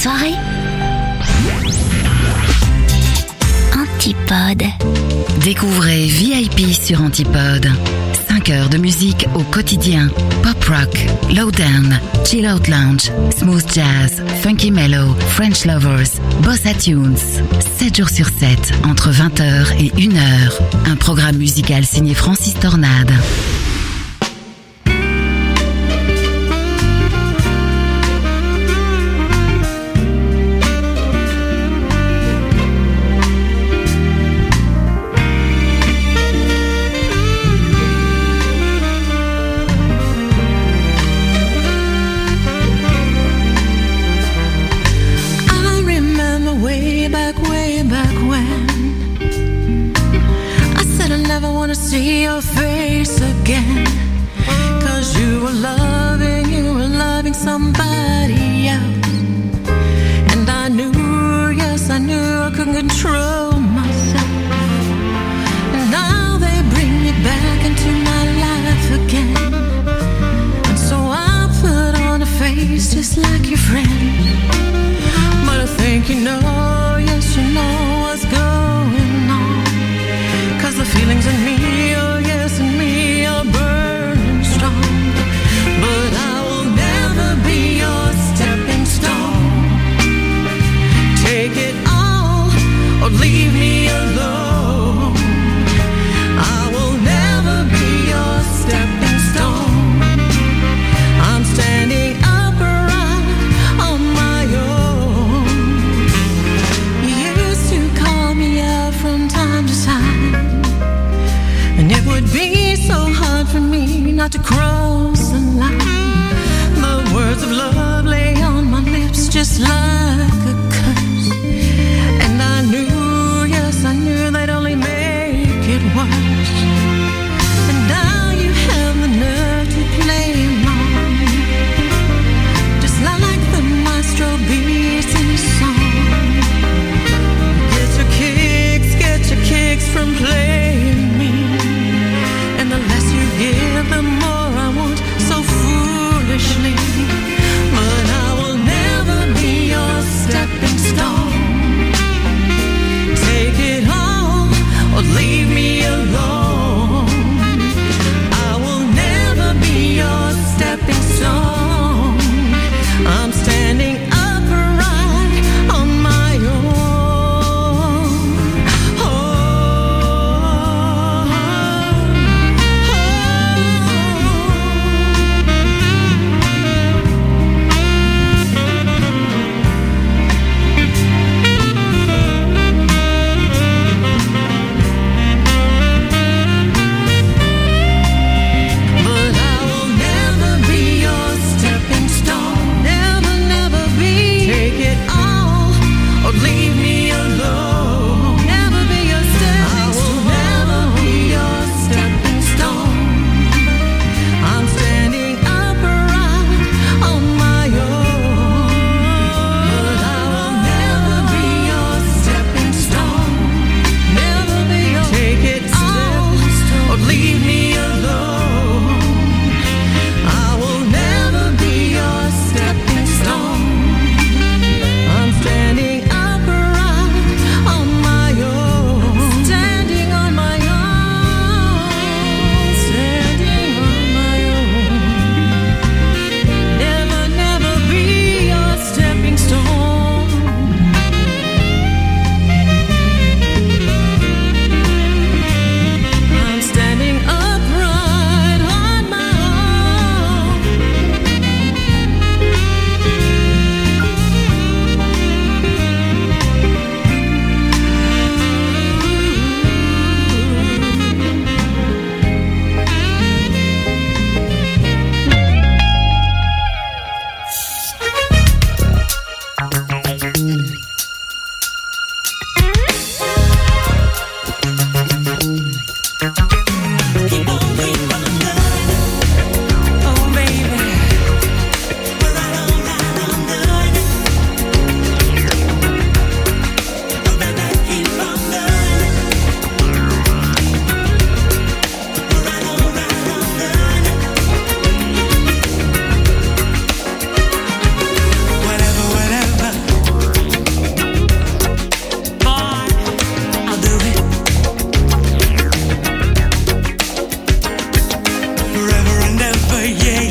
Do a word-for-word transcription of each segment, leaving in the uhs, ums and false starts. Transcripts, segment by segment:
soirée. Antipode. Découvrez V I P sur Antipode. cinq heures de musique au quotidien. Pop rock, lowdown, chill out lounge, smooth jazz, funky mellow, French lovers, bossa tunes. sept jours sur sept, entre vingt heures et une heure. Un programme musical signé Francis Tornade. See your face again, 'cause you were loving, you were loving somebody else. And I knew, yes I knew I couldn't control myself. And now they bring me back into my life again. And so I put on a face just like your friend. But I think you know, yes you know what's going on. 'Cause the feelings in me, oh yes, in me are burning strong. But I will never be your stepping stone. Take it all or leave me alone. I will never be your stepping stone. I'm standing upright on my own. You used to call me out from time to time, and it would be so hard for me not to cross the line. The words of love lay on my lips just like a curse. And I knew, yes I knew they'd only make it worse. And now you have the nerve to play along, just like the maestro beats his song. Get your kicks, get your kicks from playing me. And the less you give, the more I want so foolishly. But I will never be your stepping stone. Take it all or leave me alone. I will never be your stepping stone. I'm standing upright on my own. Oh,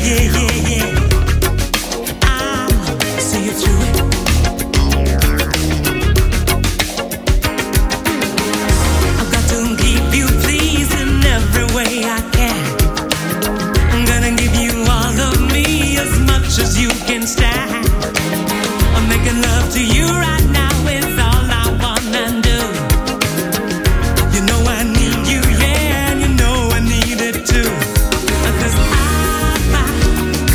Cause I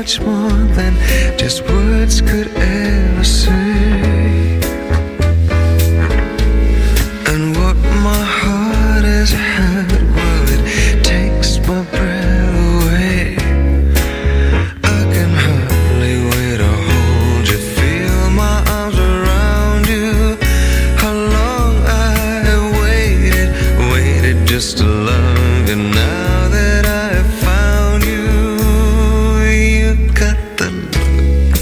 much more than just words could ever say. And what my heart has had, well, it takes my breath away. I can hardly wait to hold you, feel my arms around you. How long I have waited, waited just to love you. Now that I have found you, you got the look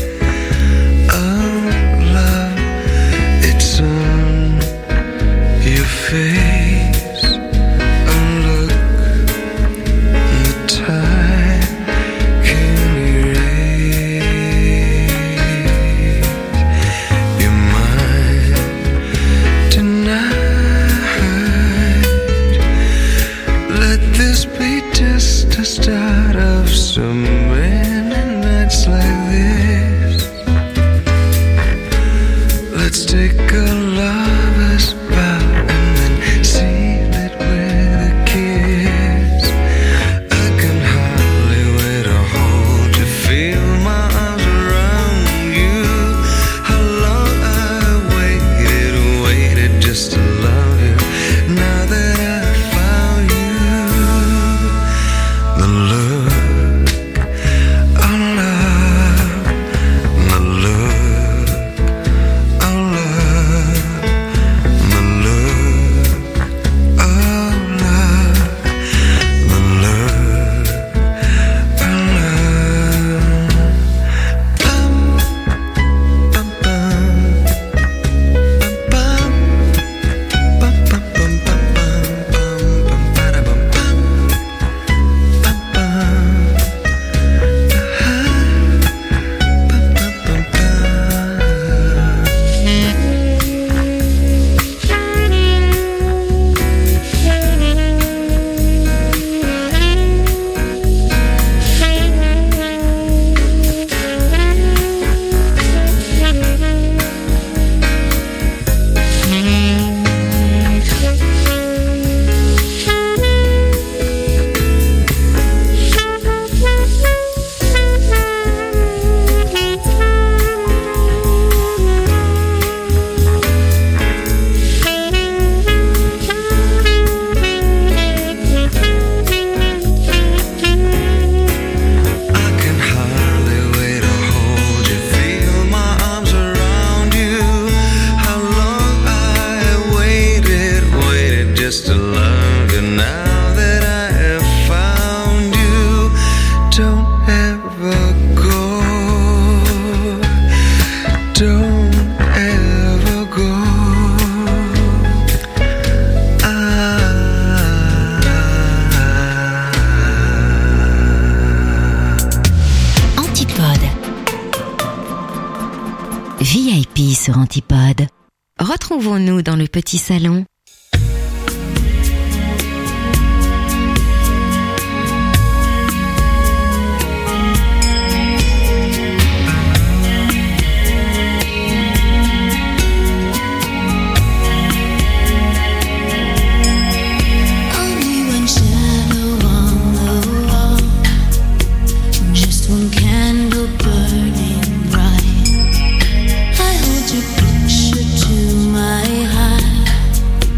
of love. It's on your face, a look the time can erase. You're mine tonight. Let this be just a start of some many nights like this. Let's take a lover's vow and then seal it with a kiss. I can hardly wait to hold you, feel my arms around you. How long I waited, waited just to love you. Now that I've found you, the look of love, the look of love, the look of love, the look of love. Bum, bum, bum, bum, bum, bum, bum, bum, bum, bum, bada, bum, bum, bum, bum, bum, bum, bum, bum. I can hardly wait to hold you, feel my arms around you. How long I have waited, waited just to love you. Now that I have found you, don't ever go, don't ever go. Ah. Antipode. V I P sur Antipode. Retrouvons-nous dans le petit salon. Only one shadow on the wall, just one candle burning bright. I hold your picture to my heart.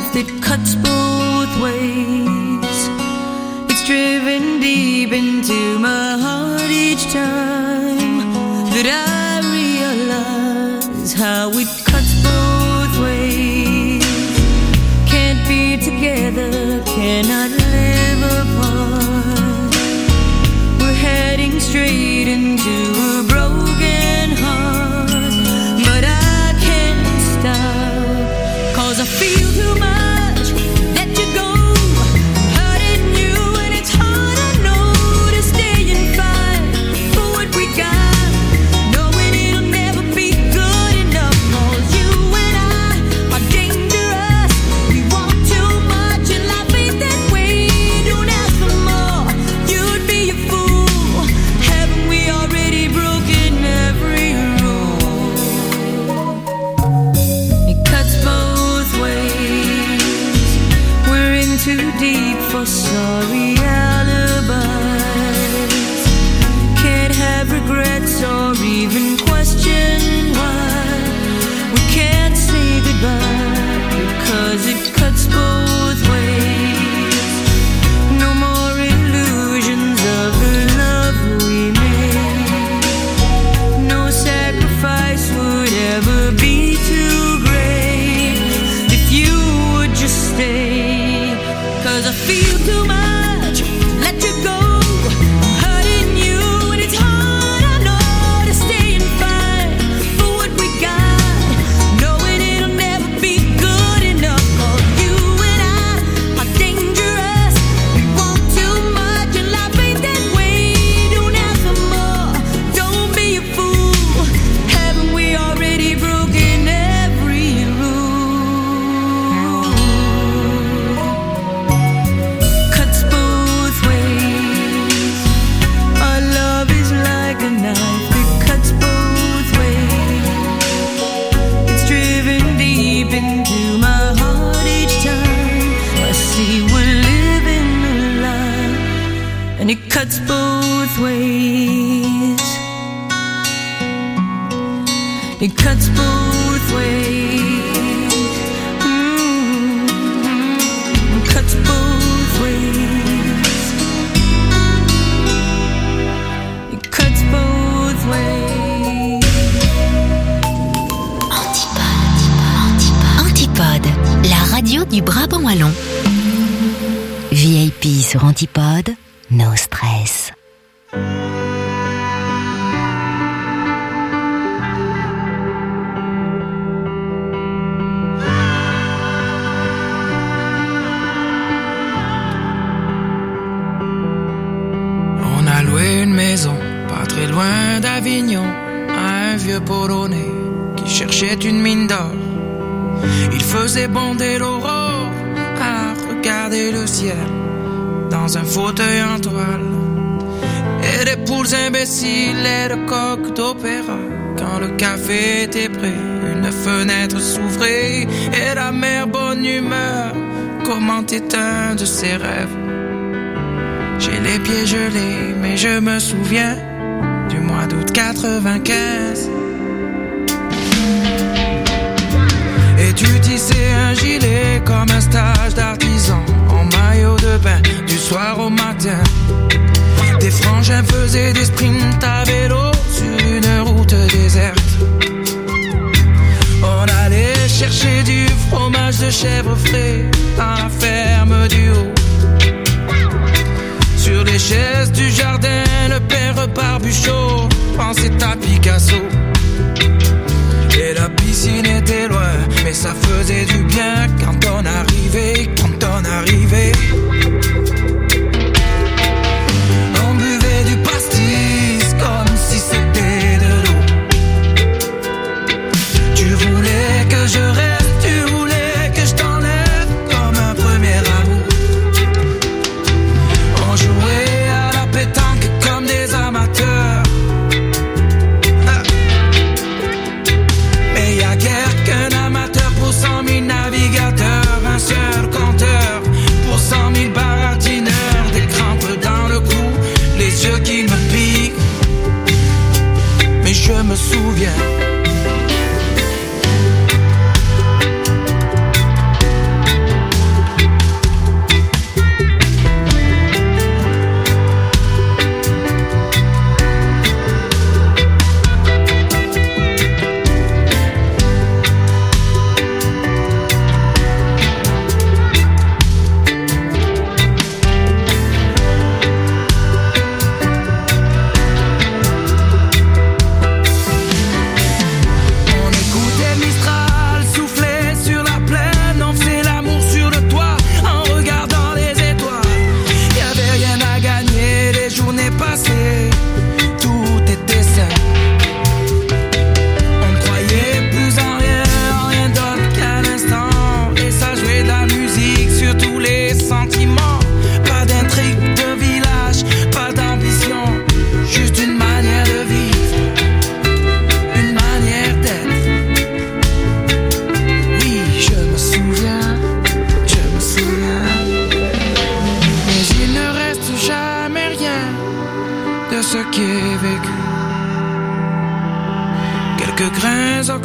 knife that cuts both ways. It's driven deep into my heart each time that I realize how it cuts both ways. Can't be together, cannot live apart. We're heading straight into a broken heart, but I can't stop, 'cause I feel too much, let you go. Hurting you and it's hard, I know, to stay and fight for what we got, knowing it'll never be good enough. 'Cause you and I are dangerous, we want too much and life ain't that way. Don't ask for more, you'd be a fool. Haven't we already broken every rule? It cuts both ways. We're in too deep for sorry alibis. Can't have regrets or even question why we can't say goodbye, because it cuts both ways. No more illusions of the love we made. No sacrifice would ever be too great if you would just stay. 'Cause I feel too much, let you go. Hurting you and it's hard, I know, to stay and fight for what we got, knowing it'll never be good enough. 'Cause you and I are dangerous, we want too much and life ain't that way. Don't ask for more, don't be a fool. Haven't we already broken every rule? Cuts both ways. Our love is like a knife that cuts both ways. It's driven deep into my heart each time I see we're living a lie, and it cuts both ways. It cuts both ways. Mm-hmm. It cuts both ways. It cuts both ways. Antipode, la radio du Brabant wallon. V I P sur Antipode, no stress. On a loué une maison, pas très loin d'Avignon, à un vieux Polonais qui cherchait une mine d'or. Il faisait bonder l'aurore à regarder le ciel dans un fauteuil en toile. Et des poules imbéciles et de coqs d'opéra. Quand le café était prêt, une fenêtre s'ouvrait et la mère bonne humeur commentait un de ses rêves. J'ai les pieds gelés, mais je me souviens du mois d'août quatre-vingt-quinze. Et tu tissais un gilet comme un stage d'artisan, en maillot de bain du soir au matin. Des frangins faisaient des sprints à vélo sur une route déserte. On allait chercher du fromage de chèvre frais à la ferme du haut. Sur les chaises du jardin, le père Barbuchot pensait à Picasso. Et la piscine était loin, mais ça faisait du bien quand on arrivait, quand on arrivait. On buvait du pastis comme si c'était de l'eau. Tu voulais que je reste, tu voulais que je t'enlève comme un premier amour. On jouait à la pétanque comme des amateurs. Mais y a guère qu'un amateur pour cent mille navires.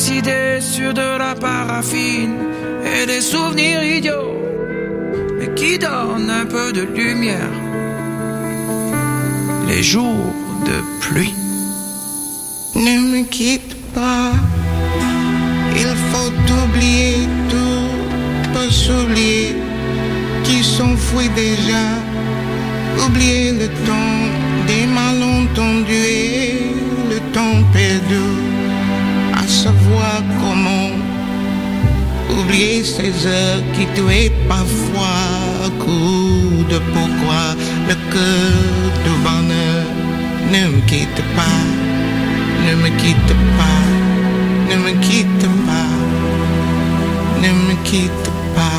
des idées sur de la paraffine et des souvenirs idiots, mais qui donnent un peu de lumière. Les jours de pluie. Ne me quitte pas, il faut oublier tout, pas s'oublier qui s'enfuit déjà. Oublier le temps des malentendus et le temps perdu, à savoir comment oublier ces heures qui tuaient parfois. Coup de pourquoi le cœur de bonheur. Ne me quitte pas, ne me quitte pas, ne me quitte pas, ne me quitte pas.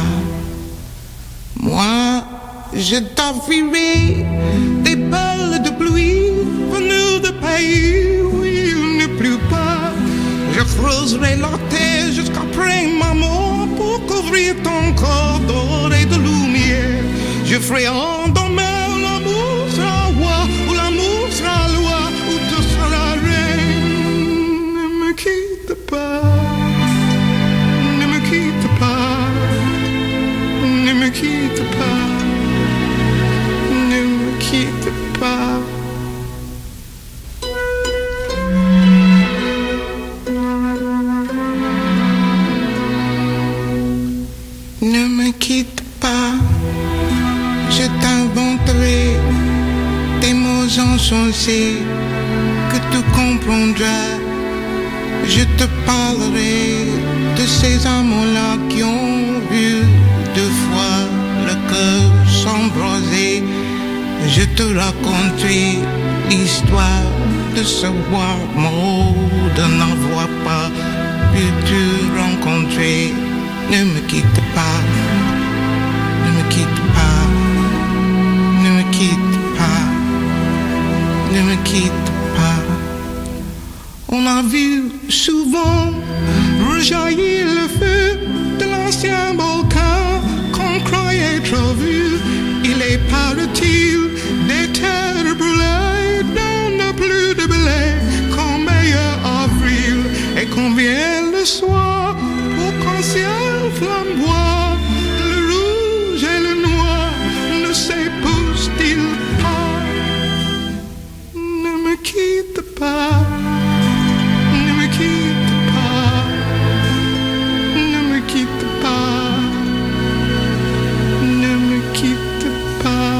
Moi, je t'offrirai des perles de pluie venues de pays où il ne pleut pas. Je creuserai la terre jusqu'après ma mort pour couvrir ton corps d'or et de lumière. Je ferai en demain où l'amour sera roi, où l'amour sera loi, où tu seras reine. Ne me quitte pas, ne me quitte pas, ne me quitte pas. Ne me quitte pas. Ne me quitte pas. Je t'inventerai des mots insensés que tu comprendras. Je te parlerai de ces amants-là qui ont vu deux fois le cœur s'embraser. Je te raconterai l'histoire de ce roi mort, de n'avoir pas pu te rencontrer. Ne me quitte pas, ne me quitte pas, ne me quitte pas, ne me quitte pas. On a vu souvent rejaillir le feu de l'ancien volcan qu'on croyait trop vu. Il est paraît-il des terres brûlées donnent plus de blé qu'en meilleur avril, et qu'on vient le soir pour qu'un ciel flamboie, le rouge et le noir ne s'épousent-ils pas. Ne me quitte pas, ne me quitte pas, ne me quitte pas, ne me quitte pas.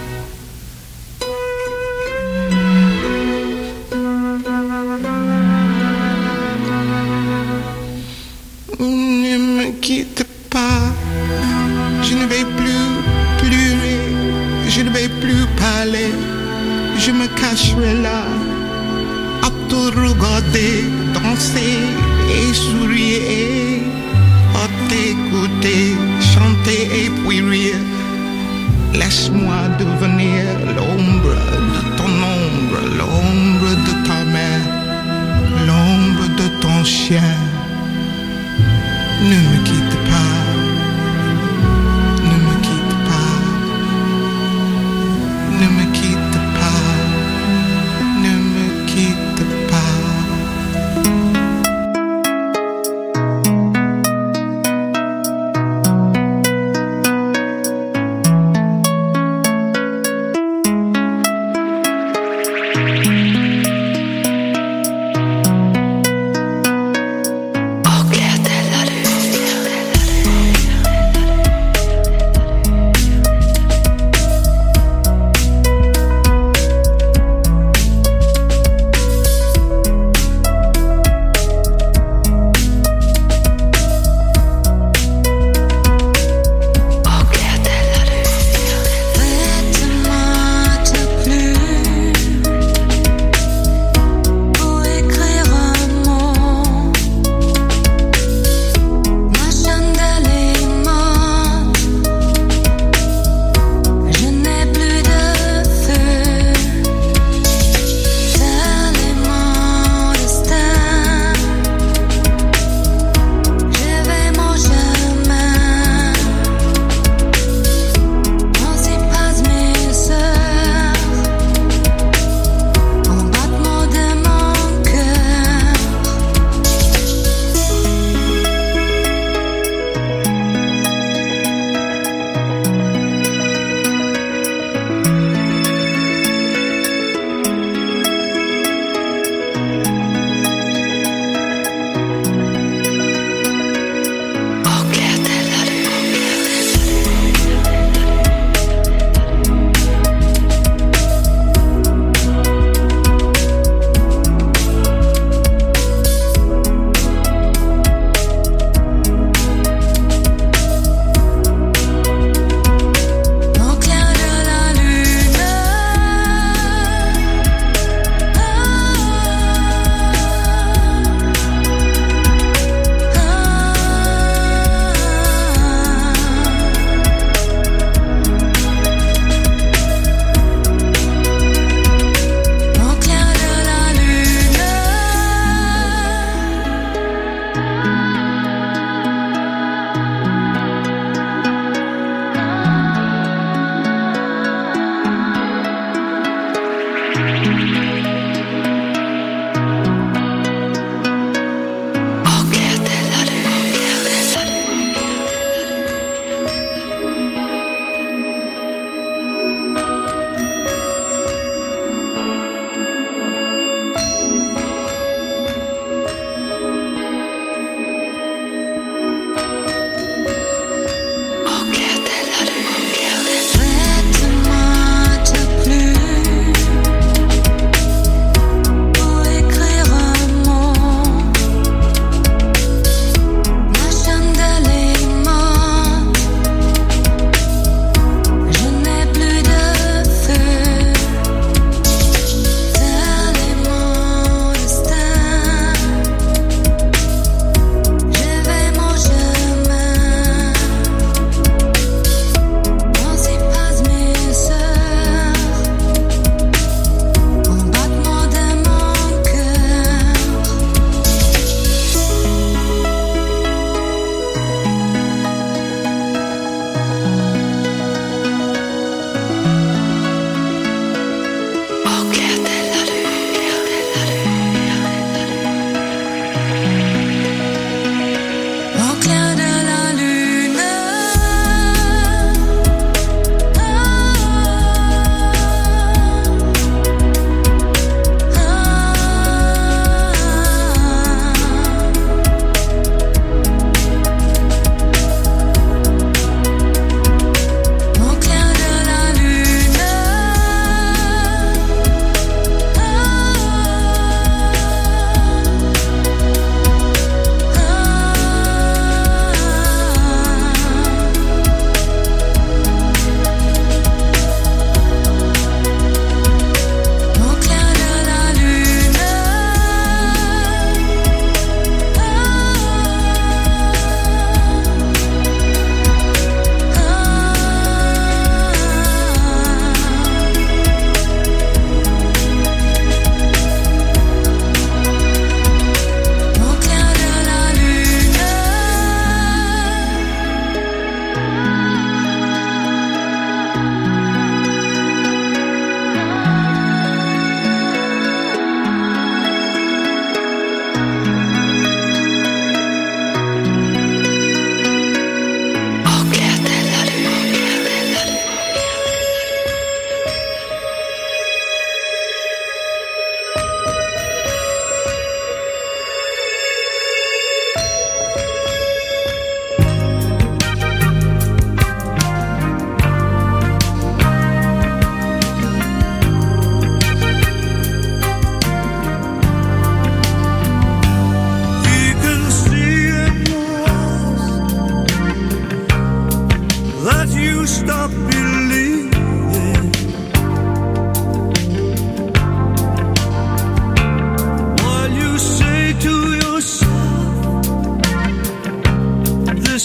Ne me quitte pas, je ne vais plus pleurer, je ne vais plus parler, je me cacherai là, à te regarder, danser et sourire, à t'écouter, chanter et puis rire. Laisse-moi devenir l'ombre de ton ombre, l'ombre de ta main, l'ombre de ton chien. Ne me quitte pas, ne me quitte pas, ne me quitte pas, ne me quitte pas. Au clair de la lune.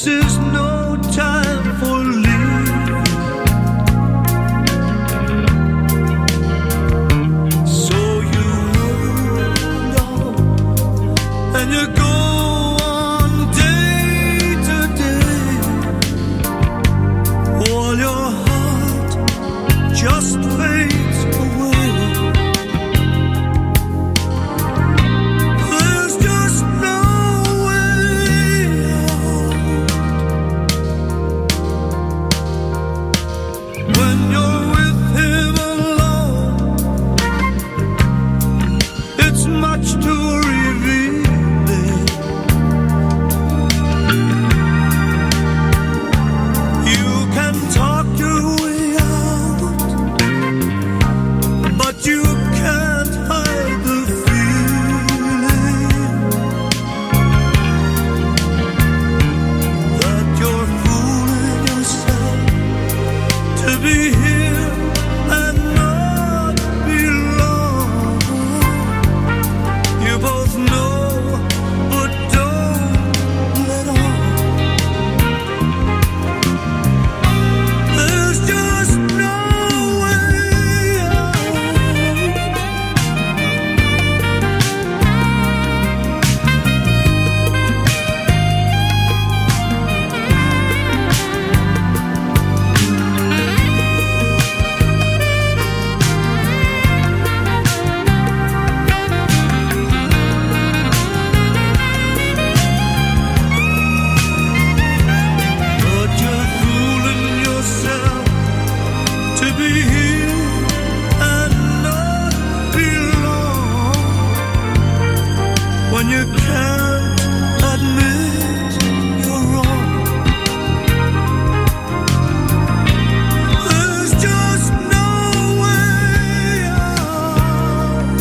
This is no time for leaving. So you hold on and you go on day to day, while your heart just fades away. There's just no way out. When you're with him alone, it's much too revealing. You can talk your way out, but you can't hide the feeling that you're fooling yourself to be here and not belong. You both know, but don't let on. There's just no way out. But you're fooling yourself to be here and not belong when you can't admit you're wrong. There's just no way out.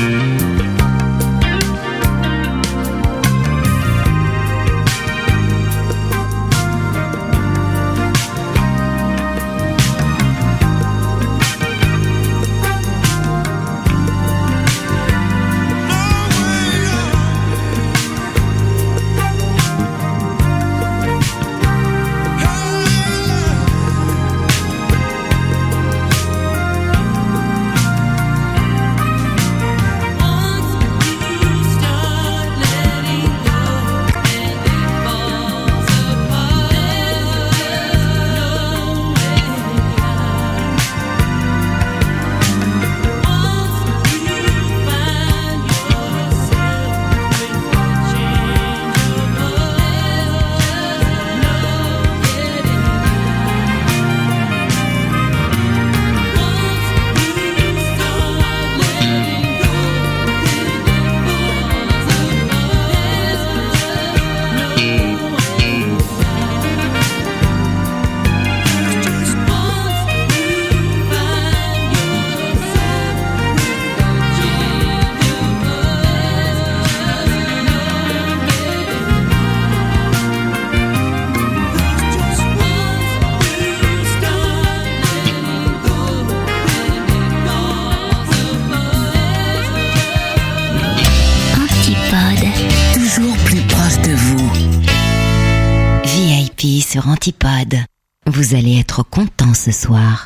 Antipode, toujours plus proche de vous. V I P sur Antipode. Vous allez être content ce soir.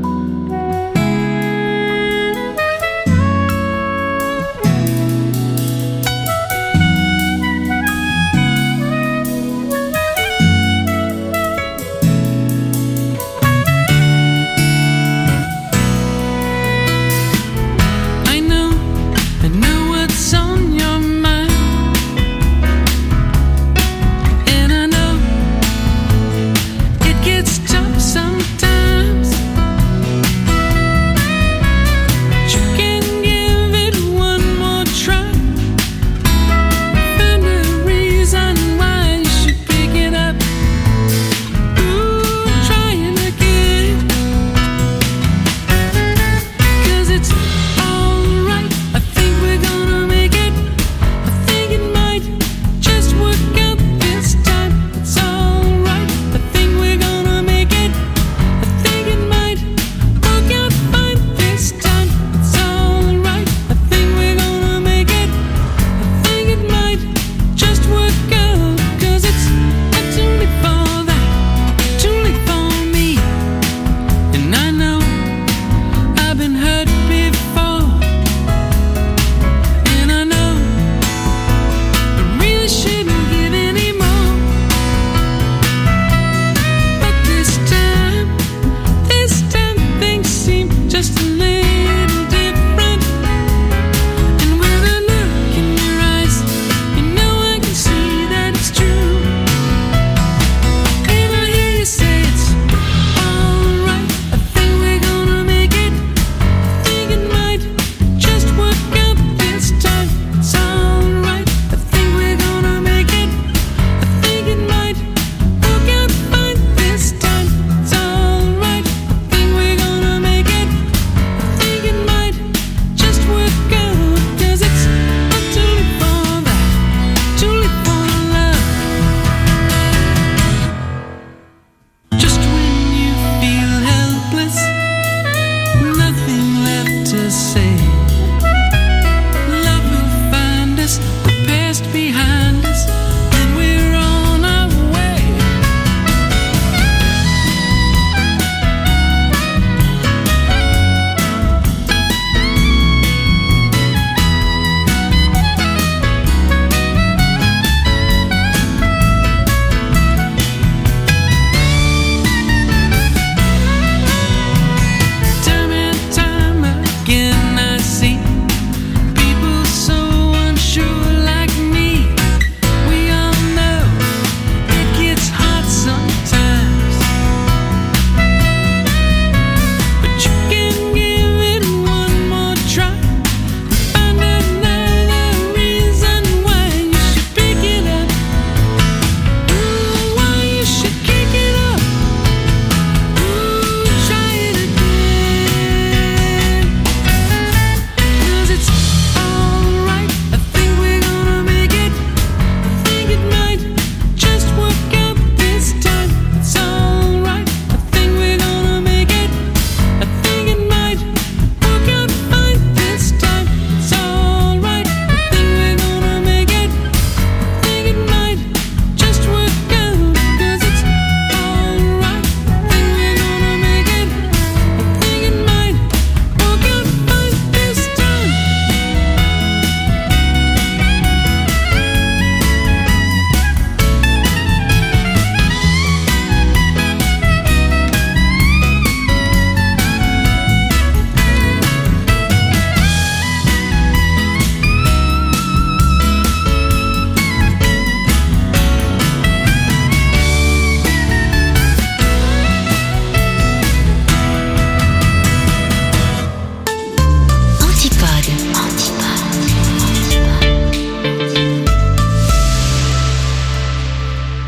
I know, I know what's on your mind, and I know it gets tough sometimes.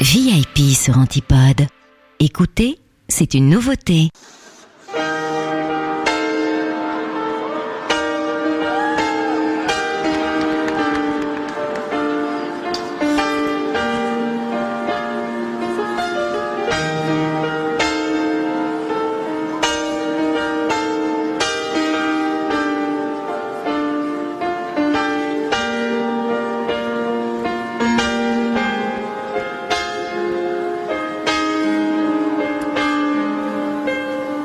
V I P sur Antipode. Écoutez, c'est une nouveauté. Thank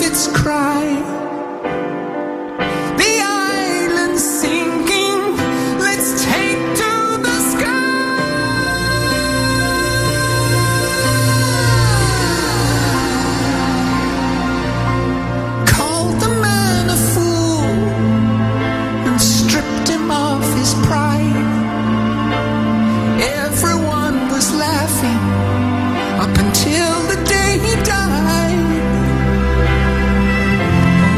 let's cry. The island's sinking, let's take to the sky. Called the man a fool and stripped him of his pride. Everyone was laughing up until the day he died.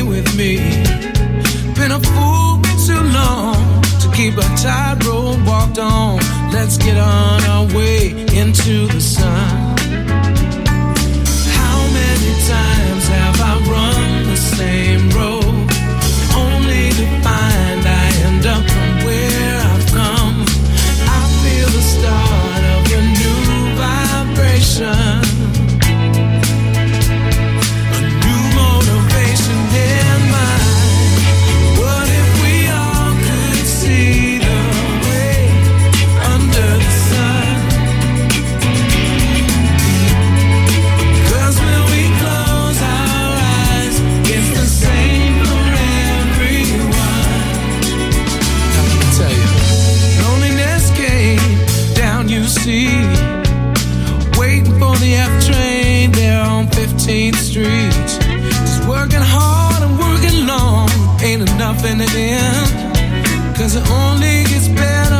with me. Been a fool too long to keep a tightrope walked on. Let's get on our way into the sun. How many times have I run the same road, only to find I end up from where I've come? I feel the start of a new vibration, a new motivation in mind. What if we all could see the way under the sun? 'Cause when we close our eyes, it's the same for everyone. I can tell you, loneliness came down, you see, waiting for the F train there on fifteenth street. Just working hard and working long, ain't enough in the end, 'cause it only gets better